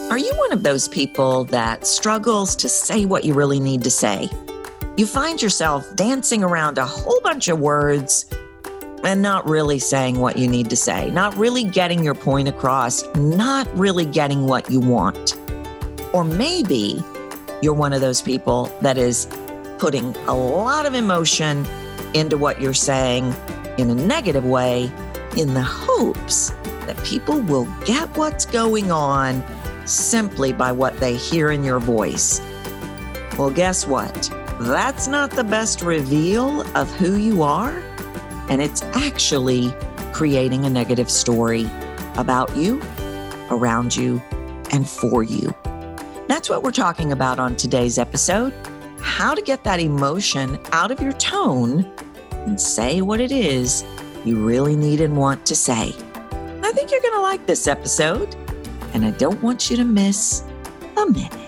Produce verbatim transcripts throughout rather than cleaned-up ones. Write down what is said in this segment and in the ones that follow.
Are you one of those people that struggles to say what you really need to say? You find yourself dancing around a whole bunch of words and not really saying what you need to say, not really getting your point across, not really getting what you want. Or maybe you're one of those people that is putting a lot of emotion into what you're saying in a negative way in the hopes that people will get what's going on simply by what they hear in your voice. Well, guess what? That's not the best reveal of who you are, and it's actually creating a negative story about you, around you, and for you. That's what we're talking about on today's episode, how to get that emotion out of your tone and say what it is you really need and want to say. I think you're going to like this episode, and I don't want you to miss a minute.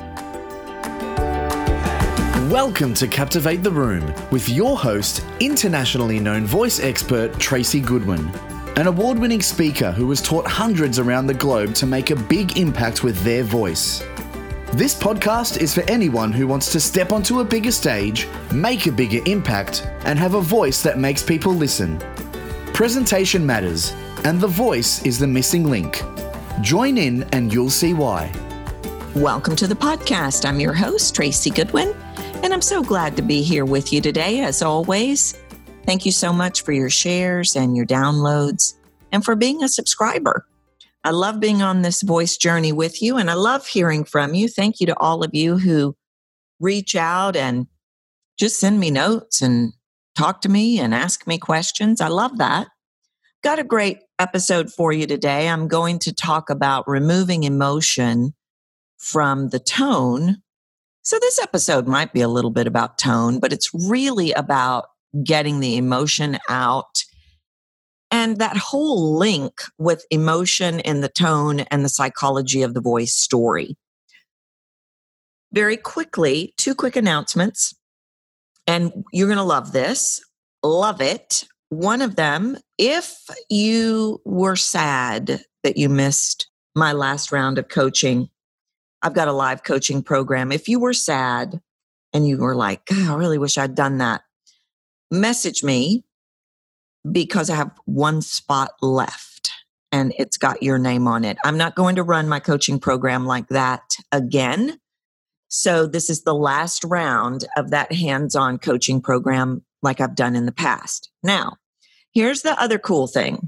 Welcome to Captivate the Room with your host, internationally known voice expert Tracy Goodwin, an award-winning speaker who has taught hundreds around the globe to make a big impact with their voice. This podcast is for anyone who wants to step onto a bigger stage, make a bigger impact, and have a voice that makes people listen. Presentation matters, and the voice is the missing link. Join in and you'll see why. Welcome to the podcast. I'm your host, Tracy Goodwin, and I'm so glad to be here with you today, as always. Thank you so much for your shares and your downloads and for being a subscriber. I love being on this voice journey with you, and I love hearing from you. Thank you to all of you who reach out and just send me notes and talk to me and ask me questions. I love that. Got a great episode for you today. I'm going to talk about removing emotion from the tone. So this episode might be a little bit about tone, but it's really about getting the emotion out and that whole link with emotion in the tone and the psychology of the voice story. Very quickly, two quick announcements, and you're going to love this. Love it. One of them, if you were sad that you missed my last round of coaching, I've got a live coaching program. If you were sad and you were like, God, I really wish I'd done that, message me because I have one spot left and it's got your name on it. I'm not going to run my coaching program like that again. So this is the last round of that hands-on coaching program like I've done in the past. Now, here's the other cool thing.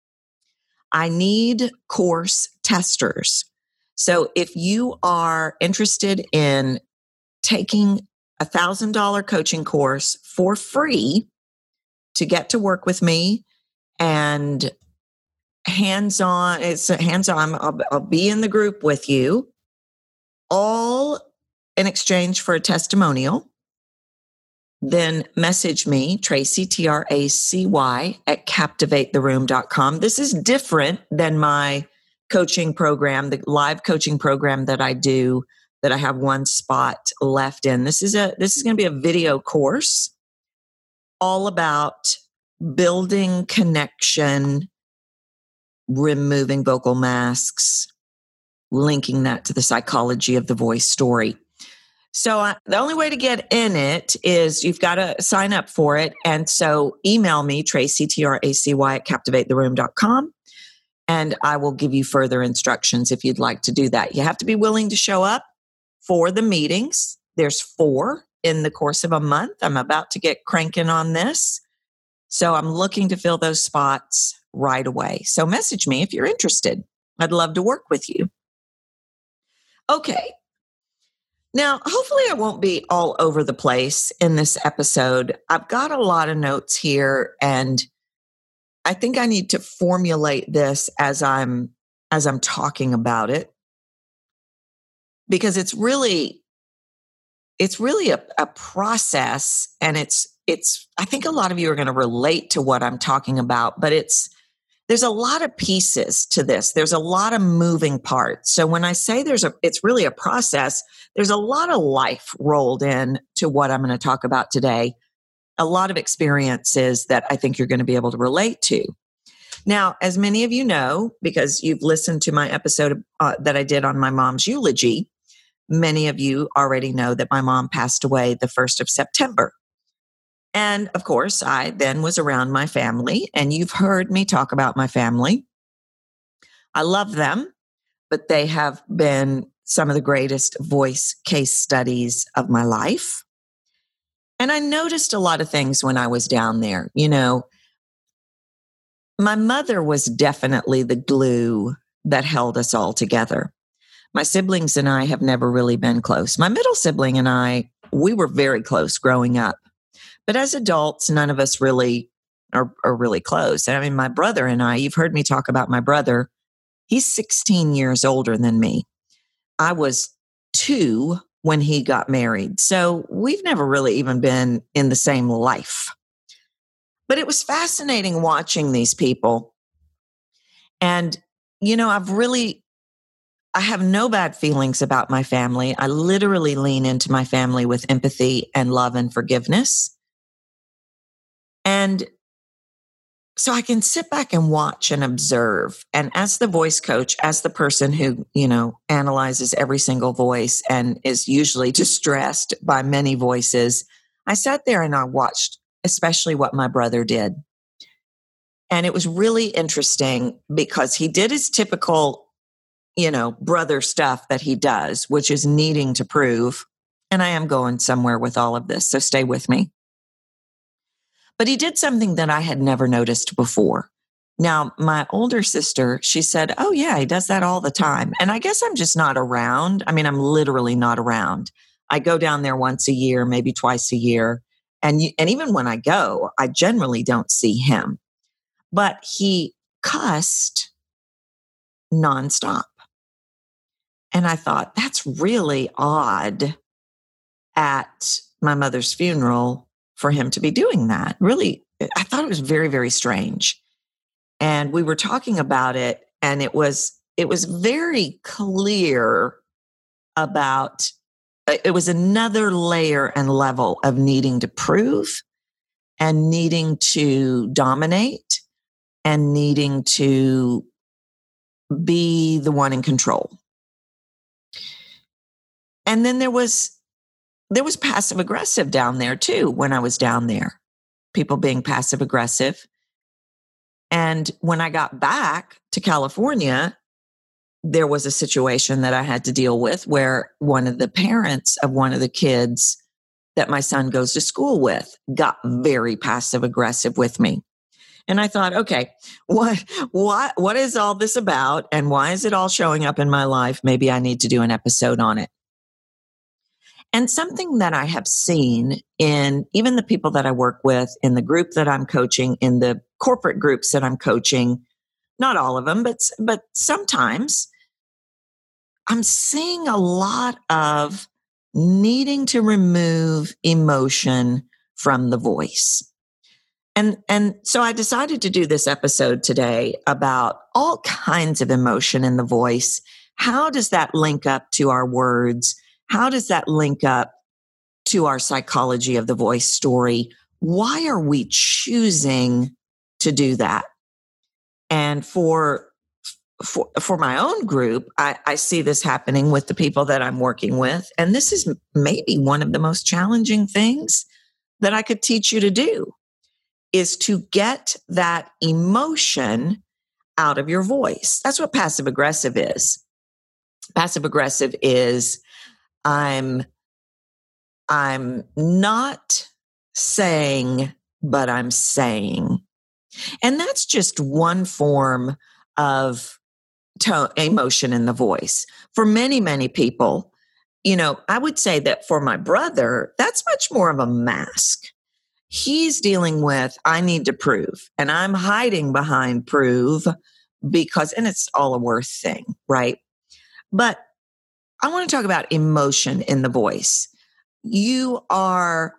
I need course testers. So if you are interested in taking a one thousand dollars coaching course for free to get to work with me and hands-on, it's hands-on, I'll, I'll be in the group with you, all in exchange for a testimonial, then message me, Tracy, T R A C Y, at captivate the room dot com. This is different than my coaching program, the live coaching program that I do, that I have one spot left in. This is a this is going to be a video course all about building connection, removing vocal masks, linking that to the psychology of the voice story. So uh, the only way to get in it is you've got to sign up for it. And so email me, Tracy, T R A C Y, at captivate the room dot com. And I will give you further instructions if you'd like to do that. You have to be willing to show up for the meetings. There's four in the course of a month. I'm about to get cranking on this. So I'm looking to fill those spots right away. So message me if you're interested. I'd love to work with you. Okay. Now, hopefully I won't be all over the place in this episode. I've got a lot of notes here, and I think I need to formulate this as I'm as I'm talking about it, because it's really it's really a, a process, and it's it's I think a lot of you are going to relate to what I'm talking about, but it's there's a lot of pieces to this. There's a lot of moving parts. So when I say there's a it's really a process, there's a lot of life rolled in to what I'm going to talk about today. A lot of experiences that I think you're going to be able to relate to. Now, as many of you know, because you've listened to my episode uh, that I did on my mom's eulogy, many of you already know that my mom passed away the first of September. And of course, I then was around my family, and you've heard me talk about my family. I love them, but they have been some of the greatest voice case studies of my life. And I noticed a lot of things when I was down there. You know, my mother was definitely the glue that held us all together. My siblings and I have never really been close. My middle sibling and I, we were very close growing up. But as adults, none of us really are, are really close. I mean, my brother and I, you've heard me talk about my brother. He's sixteen years older than me. I was two when he got married. So we've never really even been in the same life. But it was fascinating watching these people. And, you know, I've really, I have no bad feelings about my family. I literally lean into my family with empathy and love and forgiveness. And so I can sit back and watch and observe. And as the voice coach, as the person who, you know, analyzes every single voice and is usually distressed by many voices, I sat there and I watched, especially what my brother did. And it was really interesting because he did his typical, you know, brother stuff that he does, which is needing to prove. And I am going somewhere with all of this, so stay with me. But he did something that I had never noticed before. Now, my older sister, she said, oh, yeah, he does that all the time. And I guess I'm just not around. I mean, I'm literally not around. I go down there once a year, maybe twice a year. And, you, and even when I go, I generally don't see him. But he cussed nonstop. And I thought, that's really odd at my mother's funeral for him to be doing that. Really, I thought it was very, very strange. And we were talking about it, and it was it was very clear about, it was another layer and level of needing to prove and needing to dominate and needing to be the one in control. And then there was There was passive aggressive down there too when I was down there, people being passive aggressive. And when I got back to California, there was a situation that I had to deal with where one of the parents of one of the kids that my son goes to school with got very passive aggressive with me. And I thought, okay, what, what, what is all this about? And why is it all showing up in my life? Maybe I need to do an episode on it. And something that I have seen in even the people that I work with, in the group that I'm coaching, in the corporate groups that I'm coaching, not all of them, but, but sometimes I'm seeing a lot of needing to remove emotion from the voice. And, and so I decided to do this episode today about all kinds of emotion in the voice. How does that link up to our words? How does that link up to our psychology of the voice story? Why are we choosing to do that? And for for, for my own group, I, I see this happening with the people that I'm working with. And this is maybe one of the most challenging things that I could teach you to do, is to get that emotion out of your voice. That's what passive aggressive is. Passive aggressive is I'm, I'm not saying, but I'm saying. And that's just one form of tone, emotion in the voice. For many, many people, you know, I would say that for my brother, that's much more of a mask. He's dealing with, I need to prove, and I'm hiding behind prove because, and it's all a worth thing, right? But I want to talk about emotion in the voice. You are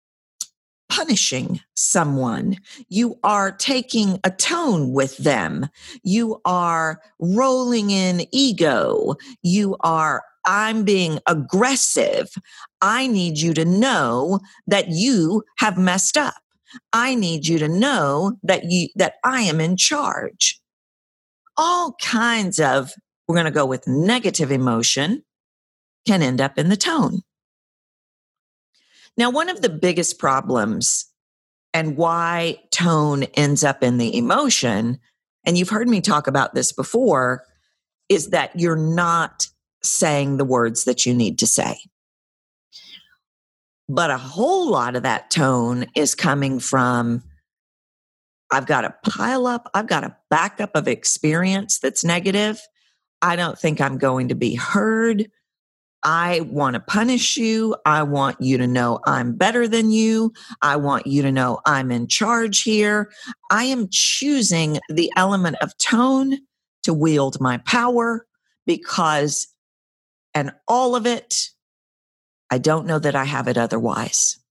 punishing someone. You are taking a tone with them. You are rolling in ego. You are, I'm being aggressive. I need you to know that you have messed up. I need you to know that you, that I am in charge. All kinds of, we're going to go with negative emotion, can end up in the tone. Now, one of the biggest problems and why tone ends up in the emotion, and you've heard me talk about this before, is that you're not saying the words that you need to say. But a whole lot of that tone is coming from, I've got a pile up, I've got a backup of experience that's negative. I don't think I'm going to be heard. I want to punish you. I want you to know I'm better than you. I want you to know I'm in charge here. I am choosing the element of tone to wield my power because, and all of it, I don't know that I have it otherwise.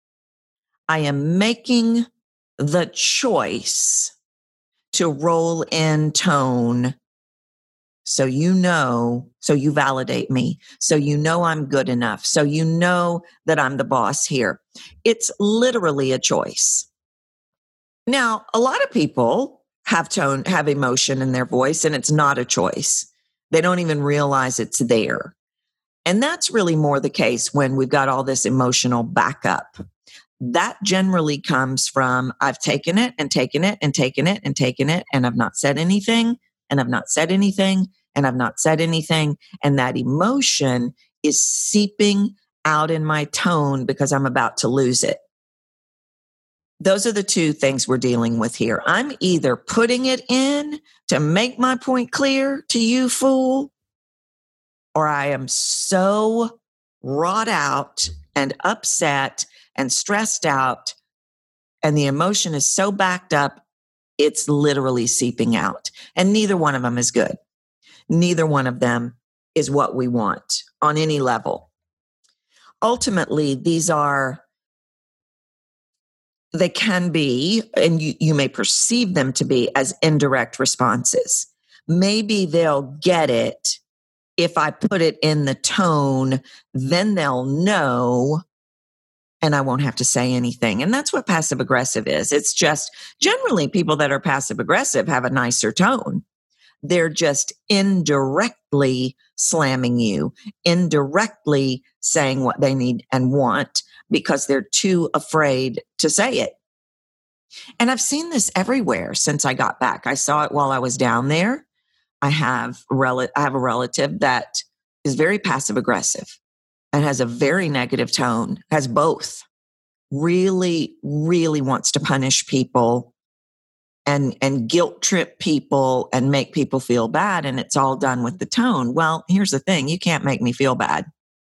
I am making the choice to roll in tone so you know, so you validate me, so you know I'm good enough, so you know that I'm the boss here. It's literally a choice. Now, a lot of people have tone, have emotion in their voice, and it's not a choice. They don't even realize it's there. And that's really more the case when we've got all this emotional backup. That generally comes from, I've taken it and taken it and taken it and taken it, and I've not said anything, and I've not said anything, and I've not said anything. And that emotion is seeping out in my tone because I'm about to lose it. Those are the two things we're dealing with here. I'm either putting it in to make my point clear to you, fool, or I am so wrought out and upset and stressed out, and the emotion is so backed up, it's literally seeping out. And neither one of them is good. Neither one of them is what we want on any level. Ultimately, these are, they can be, and you, you may perceive them to be as indirect responses. Maybe they'll get it if I put it in the tone, then they'll know, and I won't have to say anything. And that's what passive aggressive is. It's just generally people that are passive aggressive have a nicer tone. They're just indirectly slamming you, indirectly saying what they need and want because they're too afraid to say it. And I've seen this everywhere since I got back. I saw it while I was down there. I have, rel- I have a relative that is very passive aggressive and has a very negative tone, has both, really, really wants to punish people and, and guilt trip people and make people feel bad. And it's all done with the tone. Well, here's the thing. You can't make me feel bad.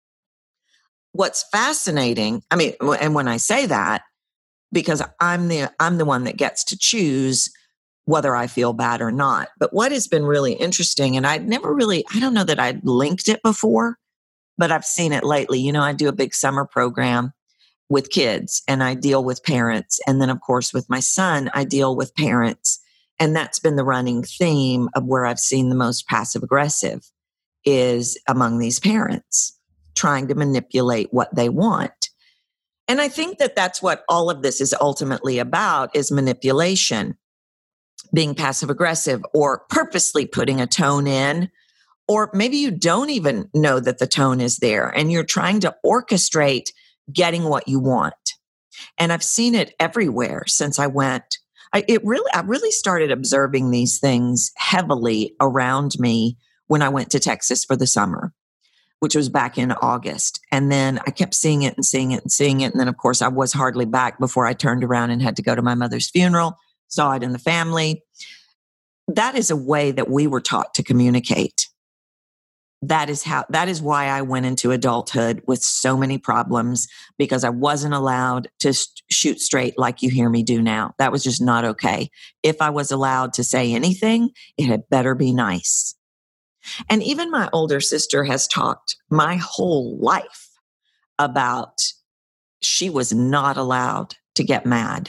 What's fascinating, I mean, and when I say that, because I'm the, I'm the one that gets to choose whether I feel bad or not. But what has been really interesting, and I'd never really, I don't know that I'd linked it before, but I've seen it lately. You know, I do a big summer program with kids and I deal with parents. And then of course with my son, I deal with parents. And that's been the running theme of where I've seen the most passive aggressive is among these parents trying to manipulate what they want. And I think that that's what all of this is ultimately about is manipulation, being passive aggressive or purposely putting a tone in. Or maybe you don't even know that the tone is there and you're trying to orchestrate getting what you want. And I've seen it everywhere since I went. I, it really, I really started observing these things heavily around me when I went to Texas for the summer, which was back in August. And then I kept seeing it and seeing it and seeing it. And then of course I was hardly back before I turned around and had to go to my mother's funeral, saw it in the family. That is a way that we were taught to communicate. That is how, that is why I went into adulthood with so many problems because I wasn't allowed to st- shoot straight like you hear me do now. That was just not okay. If I was allowed to say anything, it had better be nice. And even my older sister has talked my whole life about she was not allowed to get mad.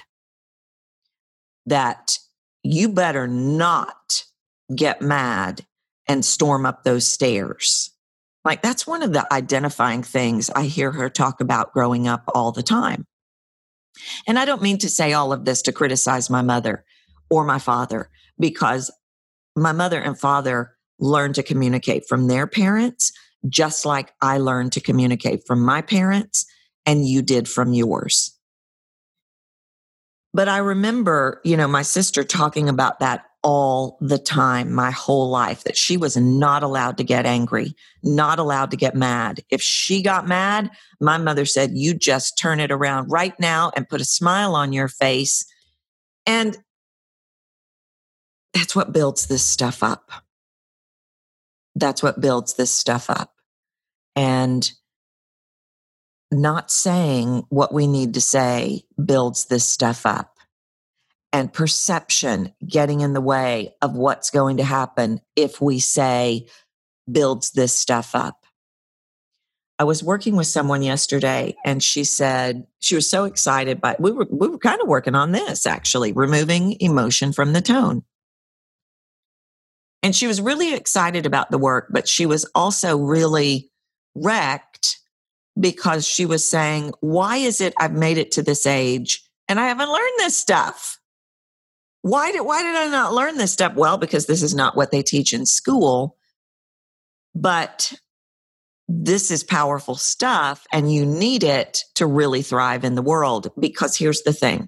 That you better not get mad and storm up those stairs. Like that's one of the identifying things I hear her talk about growing up all the time. And I don't mean to say all of this to criticize my mother or my father, because my mother and father learned to communicate from their parents, just like I learned to communicate from my parents and you did from yours. But I remember, you know, my sister talking about that all the time, my whole life, that she was not allowed to get angry, not allowed to get mad. If she got mad, my mother said, you just turn it around right now and put a smile on your face. And that's what builds this stuff up. That's what builds this stuff up. And not saying what we need to say builds this stuff up. And perception getting in the way of what's going to happen if we say builds this stuff up. I was working with someone yesterday and she said she was so excited by, we were, we were kind of working on this actually, removing emotion from the tone. And she was really excited about the work, but she was also really wrecked because she was saying, why is it I've made it to this age and I haven't learned this stuff? Why did, why did I not learn this stuff? Well, because this is not what they teach in school, but this is powerful stuff and you need it to really thrive in the world. Because here's the thing.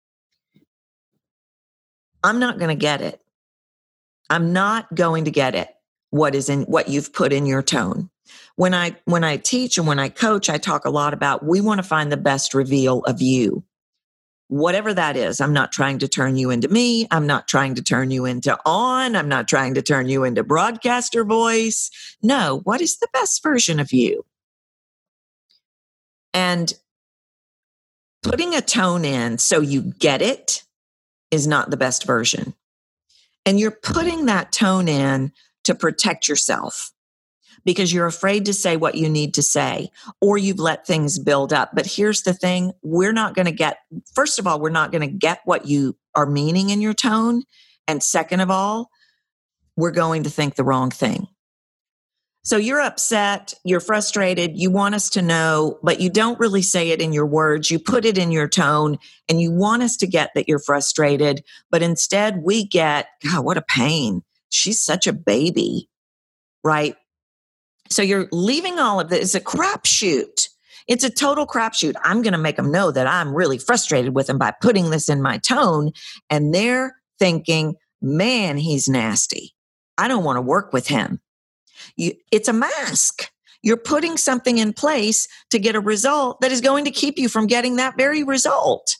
I'm not going to get it. I'm not going to get it. What is in what you've put in your tone. When I, when I teach and when I coach, I talk a lot about, we want to find the best reveal of you. Whatever that is, I'm not trying to turn you into me. I'm not trying to turn you into on. I'm not trying to turn you into broadcaster voice. No, what is the best version of you? And putting a tone in so you get it is not the best version. And you're putting that tone in to protect yourself, because you're afraid to say what you need to say, or you've let things build up. But here's the thing. We're not going to get, first of all, we're not going to get what you are meaning in your tone. And second of all, we're going to think the wrong thing. So you're upset, you're frustrated, you want us to know, but you don't really say it in your words. You put it in your tone and you want us to get that you're frustrated. But instead we get, God, what a pain. She's such a baby, right? So you're leaving all of this. It's a crapshoot. It's a total crapshoot. I'm going to make them know that I'm really frustrated with them by putting this in my tone. And they're thinking, man, he's nasty. I don't want to work with him. You, it's a mask. You're putting something in place to get a result that is going to keep you from getting that very result.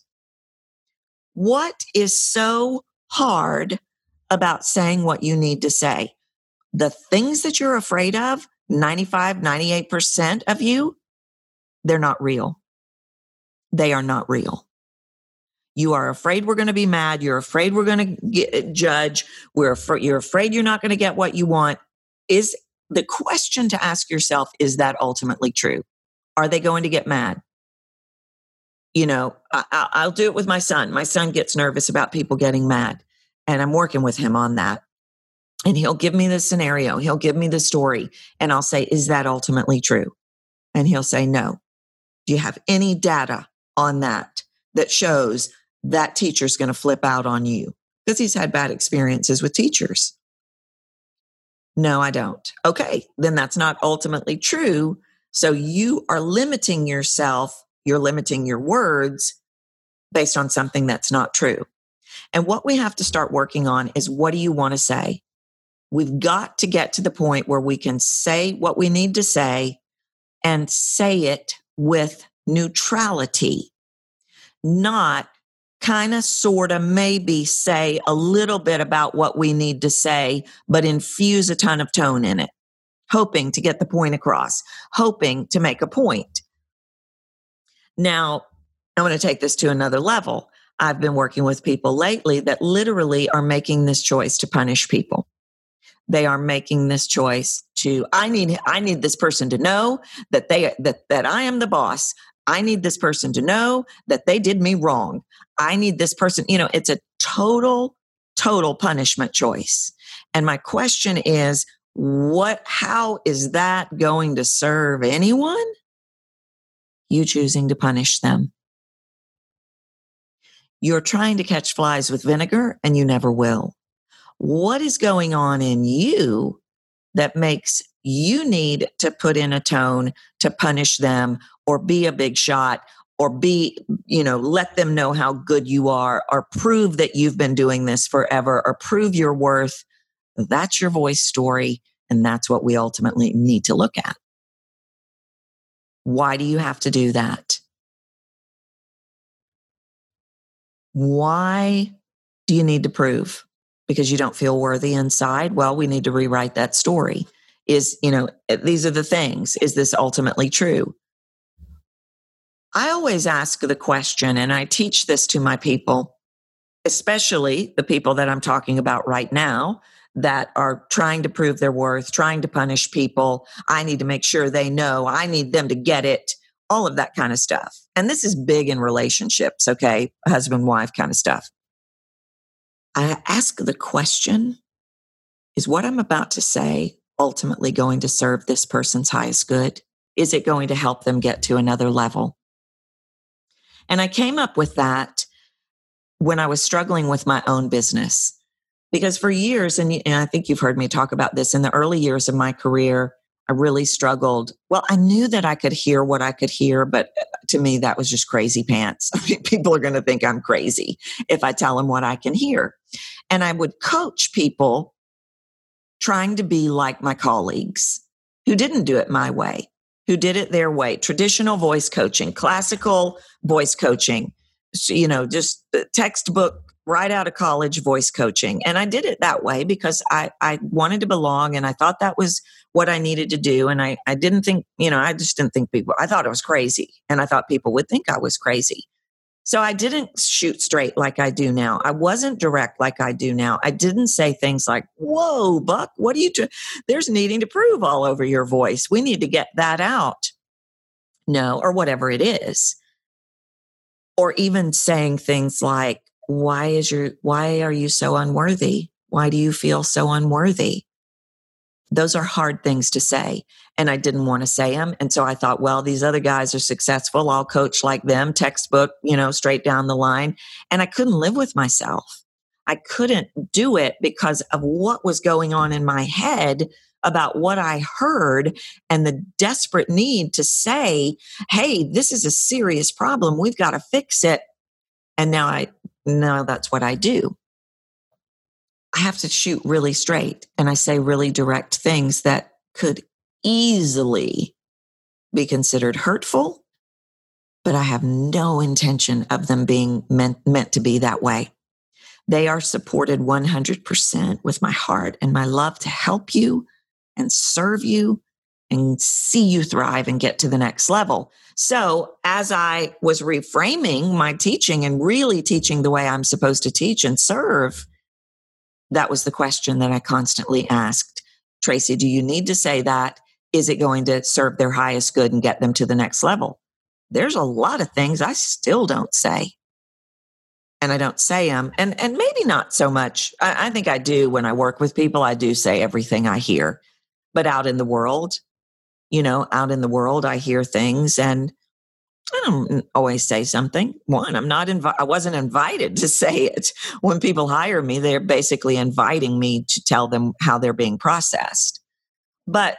What is so hard about saying what you need to say? The things that you're afraid of, ninety-five, ninety-eight percent of you, they're not real. They are not real. You are afraid we're going to be mad. You're afraid we're going to judge. We're afraid, you're afraid you're not going to get what you want. Is the question to ask yourself, is that ultimately true? Are they going to get mad? You know, I, I'll do it with my son. My son gets nervous about people getting mad, and I'm working with him on that. And he'll give me the scenario. He'll give me the story. And I'll say, is that ultimately true? And he'll say, no. Do you have any data on that that shows that teacher's going to flip out on you? Because he's had bad experiences with teachers. No, I don't. Okay, then that's not ultimately true. So you are limiting yourself. You're limiting your words based on something that's not true. And what we have to start working on is, what do you want to say? We've got to get to the point where we can say what we need to say and say it with neutrality, not kind of, sort of, maybe say a little bit about what we need to say, but infuse a ton of tone in it, hoping to get the point across, hoping to make a point. Now, I'm going to take this to another level. I've been working with people lately that literally are making this choice to punish people. They are making this choice to, I need, I need this person to know that they, that, that I am the boss. I need this person to know that they did me wrong. I need this person, you know, it's a total, total punishment choice. And my question is, what, how is that going to serve anyone? You choosing to punish them. You're trying to catch flies with vinegar and you never will. What is going on in you that makes you need to put in a tone to punish them or be a big shot or be, you know, let them know how good you are or prove that you've been doing this forever or prove your worth? That's your voice story. And that's what we ultimately need to look at. Why do you have to do that? Why do you need to prove? Because you don't feel worthy inside? Well, we need to rewrite that story. Is, you know, these are the things. Is this ultimately true? I always ask the question, and I teach this to my people, especially the people that I'm talking about right now that are trying to prove their worth, trying to punish people. I need to make sure they know. I need them to get it. All of that kind of stuff. And this is big in relationships, okay? Husband, wife kind of stuff. I ask the question, is what I'm about to say ultimately going to serve this person's highest good? Is it going to help them get to another level? And I came up with that when I was struggling with my own business. Because for years, and, and I think you've heard me talk about this, in the early years of my career, I really struggled. Well, I knew that I could hear what I could hear, but to me, that was just crazy pants. I mean, people are going to think I'm crazy if I tell them what I can hear. And I would coach people trying to be like my colleagues who didn't do it my way, who did it their way. Traditional voice coaching, classical voice coaching, you know, just the textbook right out of college voice coaching. And I did it that way because I, I wanted to belong and I thought that was what I needed to do. And I, I didn't think, you know, I just didn't think people, I thought I was crazy and I thought people would think I was crazy. So I didn't shoot straight like I do now. I wasn't direct like I do now. I didn't say things like, whoa, Buck, what are you doing? There's needing to prove all over your voice. We need to get that out. No, or whatever it is. Or even saying things like, why is your, why are you so unworthy? Why do you feel so unworthy? Those are hard things to say. And I didn't want to say them. And so I thought, well, these other guys are successful. I'll coach like them, textbook, you know, straight down the line. And I couldn't live with myself. I couldn't do it because of what was going on in my head about what I heard and the desperate need to say, hey, this is a serious problem. We've got to fix it. And now I, now that's what I do. I have to shoot really straight and I say really direct things that could easily be considered hurtful, but I have no intention of them being meant, meant to be that way. They are supported one hundred percent with my heart and my love to help you and serve you and see you thrive and get to the next level. So as I was reframing my teaching and really teaching the way I'm supposed to teach and serve, that was the question that I constantly asked. Tracy, do you need to say that? Is it going to serve their highest good and get them to the next level? There's a lot of things I still don't say. And I don't say them. And, and maybe not so much. I, I think I do when I work with people. I do say everything I hear. But out in the world, you know, out in the world, I hear things and I don't always say something. One, I'm not invi- I wasn't invited to say it. When people hire me, they're basically inviting me to tell them how they're being processed. But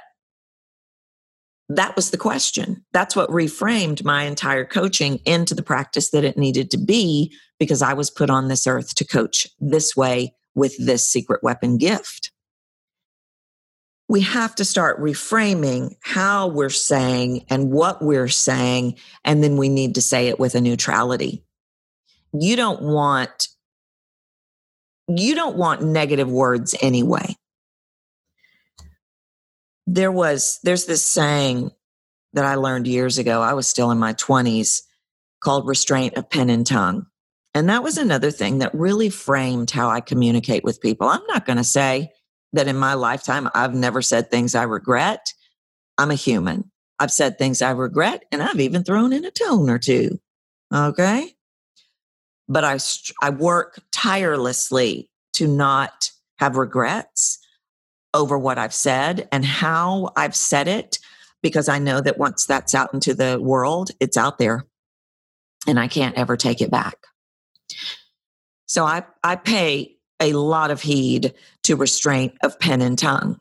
that was the question. That's what reframed my entire coaching into the practice that it needed to be, because I was put on this earth to coach this way with this secret weapon gift. We have to start reframing how we're saying and what we're saying, and then we need to say it with a neutrality. You don't want, you don't want negative words anyway. There was, there's this saying that I learned years ago. I was still in my twenties, called restraint of pen and tongue. And that was another thing that really framed how I communicate with people. I'm not going to say that in my lifetime, I've never said things I regret. I'm a human. I've said things I regret, and I've even thrown in a tone or two. Okay. But I, I work tirelessly to not have regrets over what I've said and how I've said it, because I know that once that's out into the world, it's out there and I can't ever take it back. So I, I pay a lot of heed to restraint of pen and tongue.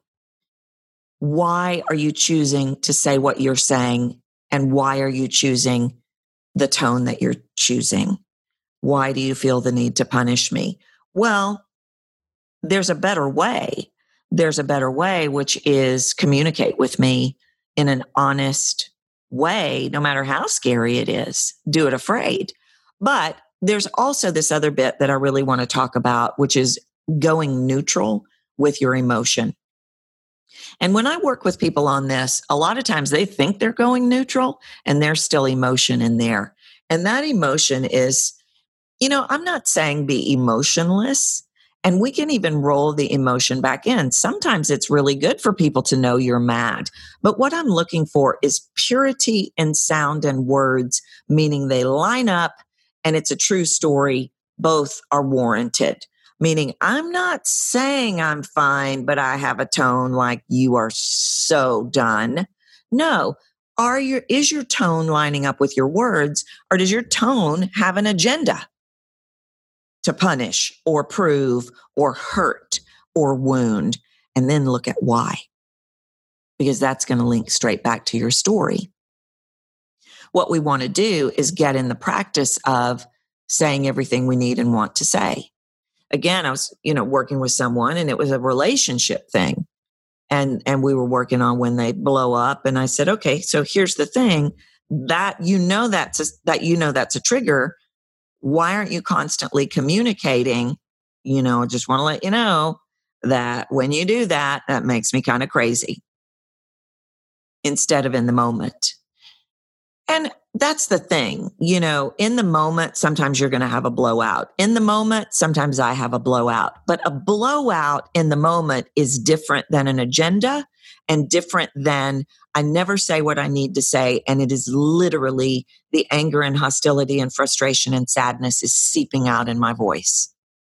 Why are you choosing to say what you're saying? And why are you choosing the tone that you're choosing? Why do you feel the need to punish me? Well, there's a better way. There's a better way, which is communicate with me in an honest way, no matter how scary it is. Do it afraid. But there's also this other bit that I really want to talk about, which is going neutral with your emotion. And when I work with people on this, a lot of times they think they're going neutral and there's still emotion in there. And that emotion is, you know, I'm not saying be emotionless, and we can even roll the emotion back in. Sometimes it's really good for people to know you're mad. But what I'm looking for is purity in sound and words, meaning they line up and it's a true story. Both are warranted. Meaning I'm not saying I'm fine, but I have a tone like you are so done. No. Are your, is your tone lining up with your words, or does your tone have an agenda to punish or prove or hurt or wound? And then look at why, because that's going to link straight back to your story. What we want to do is get in the practice of saying everything we need and want to say. Again, I was, you know, working with someone and it was a relationship thing. And, and we were working on when they blow up. And I said, okay, so here's the thing that, you know, that's a, that, you know, that's a trigger. Why aren't you constantly communicating? You know, I just want to let you know that when you do that, that makes me kind of crazy, instead of in the moment. And that's the thing, you know, in the moment, sometimes you're going to have a blowout. In the moment, sometimes I have a blowout, but a blowout in the moment is different than an agenda and different than I never say what I need to say. And it is literally the anger and hostility and frustration and sadness is seeping out in my voice.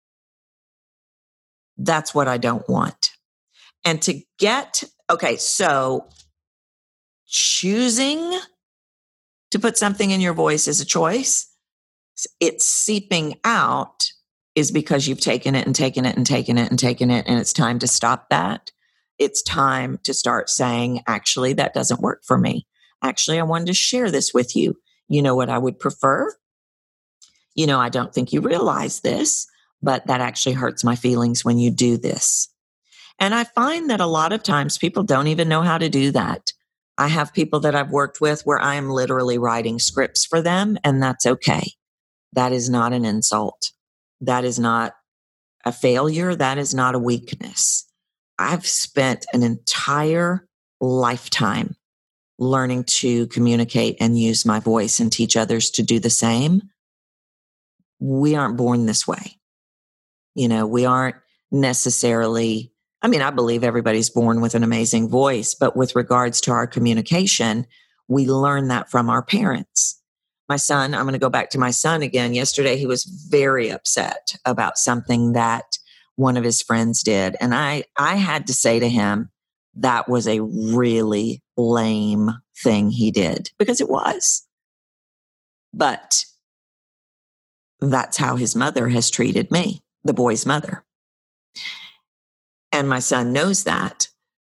That's what I don't want. And to get, okay, so choosing to put something in your voice is a choice. It's seeping out is because you've taken it and taken it and taken it and taken it, and it's time to stop that. It's time to start saying, actually, that doesn't work for me. Actually, I wanted to share this with you. You know what I would prefer? You know, I don't think you realize this, but that actually hurts my feelings when you do this. And I find that a lot of times people don't even know how to do that. I have people that I've worked with where I am literally writing scripts for them, and that's okay. That is not an insult. That is not a failure. That is not a weakness. I've spent an entire lifetime learning to communicate and use my voice and teach others to do the same. We aren't born this way. You know, we aren't necessarily, I mean, I believe everybody's born with an amazing voice, but with regards to our communication, we learn that from our parents. My son, I'm going to go back to my son again. Yesterday, he was very upset about something that one of his friends did. And I, I had to say to him, that was a really lame thing he did, because it was. But that's how his mother has treated me, the boy's mother. And my son knows that.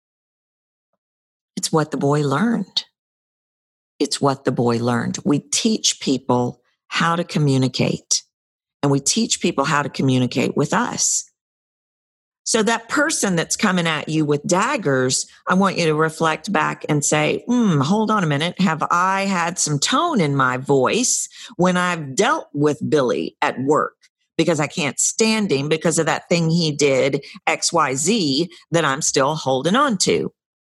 It's what the boy learned. It's what the boy learned. We teach people how to communicate, and we teach people how to communicate with us. So that person that's coming at you with daggers, I want you to reflect back and say, hmm, hold on a minute. Have I had some tone in my voice when I've dealt with Billy at work? Because I can't stand him because of that thing he did, X Y Z, that I'm still holding on to.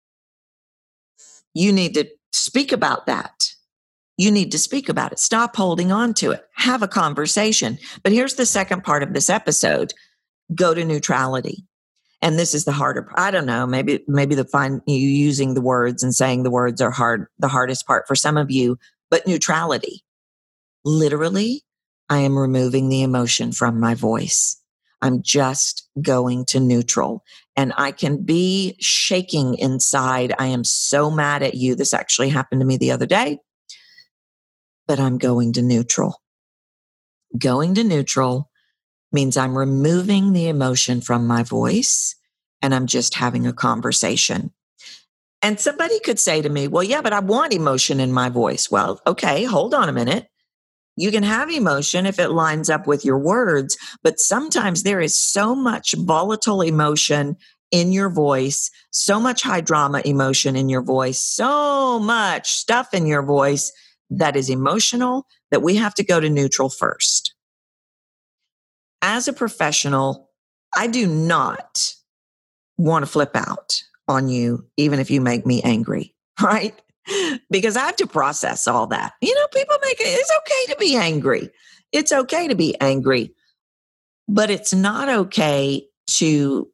You need to speak about that. You need to speak about it. Stop holding on to it. Have a conversation. But here's the second part of this episode. Go to neutrality. And this is the harder part. I don't know. Maybe, maybe the fine you using the words and saying the words are hard, the hardest part for some of you, but neutrality. Literally, I am removing the emotion from my voice. I'm just going to neutral, and I can be shaking inside. I am so mad at you. This actually happened to me the other day, but I'm going to neutral. Going to neutral means I'm removing the emotion from my voice and I'm just having a conversation. And somebody could say to me, well, yeah, but I want emotion in my voice. Well, okay, hold on a minute. You can have emotion if it lines up with your words, but sometimes there is so much volatile emotion in your voice, so much high drama emotion in your voice, so much stuff in your voice that is emotional that we have to go to neutral first. As a professional, I do not want to flip out on you, even if you make me angry, right? Because I have to process all that. You know, people make it, it's okay to be angry. It's okay to be angry, but it's not okay to,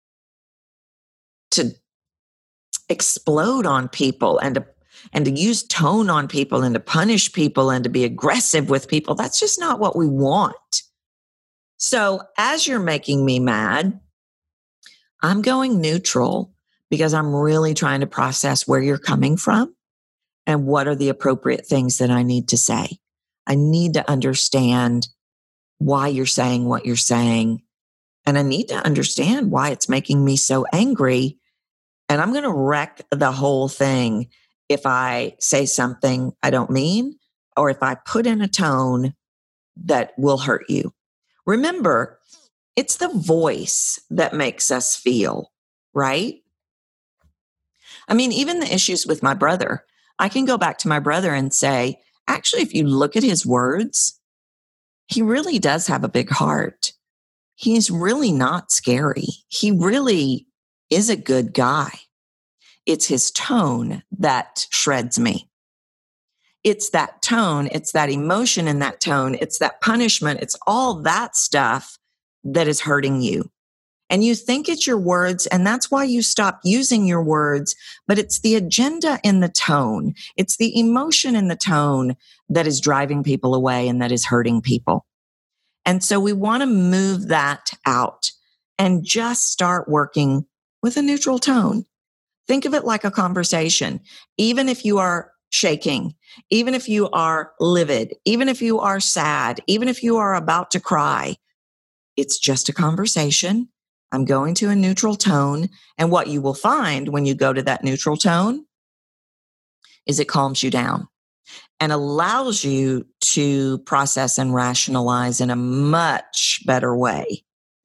to explode on people and to, and to use tone on people and to punish people and to be aggressive with people. That's just not what we want. So as you're making me mad, I'm going neutral because I'm really trying to process where you're coming from and what are the appropriate things that I need to say. I need to understand why you're saying what you're saying. And I need to understand why it's making me so angry. And I'm going to wreck the whole thing if I say something I don't mean, or if I put in a tone that will hurt you. Remember, it's the voice that makes us feel, right? I mean, even the issues with my brother, I can go back to my brother and say, actually, if you look at his words, he really does have a big heart. He's really not scary. He really is a good guy. It's his tone that shreds me. It's that tone, it's that emotion in that tone, it's that punishment, it's all that stuff that is hurting you. And you think it's your words, and that's why you stop using your words, but it's the agenda in the tone. It's the emotion in the tone that is driving people away and that is hurting people. And so we want to move that out and just start working with a neutral tone. Think of it like a conversation. Even if you are shaking, even if you are livid, even if you are sad, even if you are about to cry, it's just a conversation. I'm going to a neutral tone. And what you will find when you go to that neutral tone is it calms you down and allows you to process and rationalize in a much better way.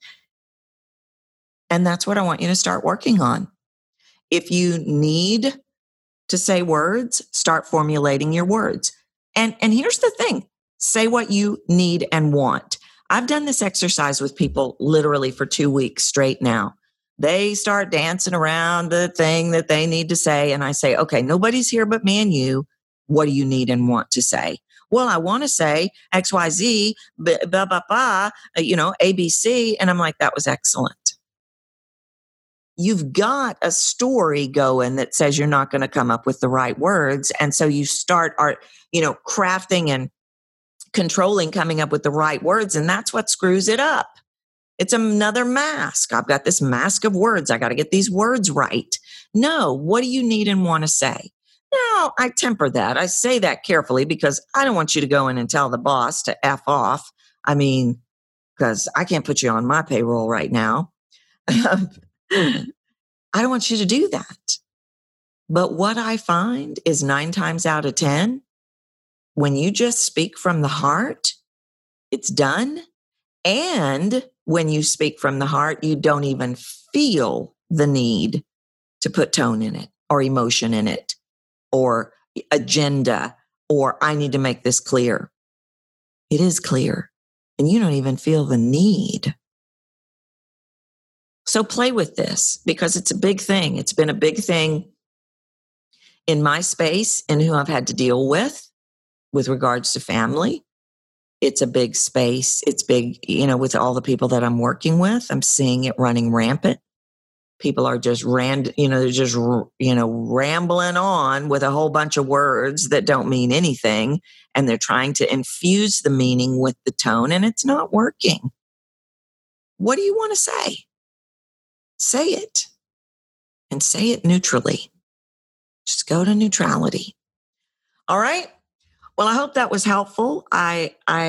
And that's what I want you to start working on. If you need to say words, start formulating your words. And, and here's the thing, say what you need and want. I've done this exercise with people literally for two weeks straight now. They start dancing around the thing that they need to say. And I say, okay, nobody's here but me and you. What do you need and want to say? Well, I want to say X, Y, Z, blah, blah, blah, blah, you know, A, B, C. And I'm like, that was excellent. You've got a story going that says you're not going to come up with the right words. And so you start, art, you know, crafting and controlling coming up with the right words. And that's what screws it up. It's another mask. I've got this mask of words. I got to get these words right. No, what do you need and want to say? Now, I temper that. I say that carefully because I don't want you to go in and tell the boss to F off. I mean, because I can't put you on my payroll right now. I don't want you to do that. But what I find is nine times out of ten, when you just speak from the heart, it's done. And when you speak from the heart, you don't even feel the need to put tone in it or emotion in it or agenda or I need to make this clear. It is clear and you don't even feel the need. So play with this because it's a big thing. It's been a big thing in my space and who I've had to deal with, with regards to family. It's a big space. It's big, you know, with all the people that I'm working with, I'm seeing it running rampant. People are just rand, you know, they're just, you know, rambling on with a whole bunch of words that don't mean anything. And they're trying to infuse the meaning with the tone and it's not working. What do you want to say? Say it and say it neutrally. Just go to neutrality. All right. Well, I hope that was helpful. I, I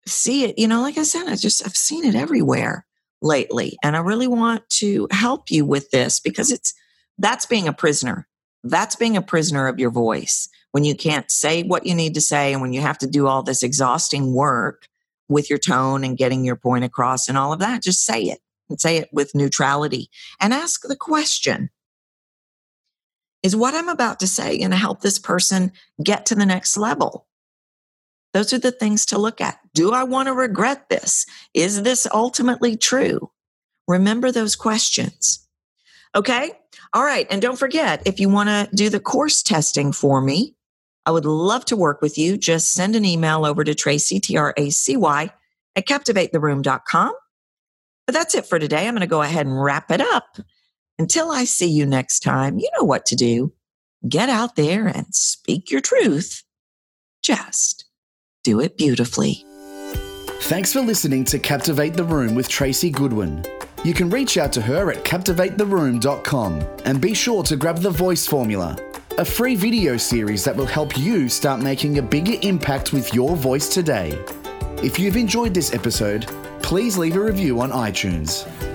see it, you know, like I said, I just, I've seen it everywhere lately. And I really want to help you with this because it's, that's being a prisoner. That's being a prisoner of your voice when you can't say what you need to say and when you have to do all this exhausting work with your tone and getting your point across and all of that. Just say it and say it with neutrality and ask the question, is what I'm about to say going to help this person get to the next level? Those are the things to look at. Do I want to regret this? Is this ultimately true? Remember those questions. Okay? All right. And don't forget, if you want to do the course testing for me, I would love to work with you. Just send an email over to Tracy, T R A C Y, at captivate the room dot com. But that's it for today. I'm going to go ahead and wrap it up. Until I see you next time, you know what to do. Get out there and speak your truth. Just do it beautifully. Thanks for listening to Captivate the Room with Tracy Goodwin. You can reach out to her at captivate the room dot com and be sure to grab the Voice Formula, a free video series that will help you start making a bigger impact with your voice today. If you've enjoyed this episode, please leave a review on iTunes.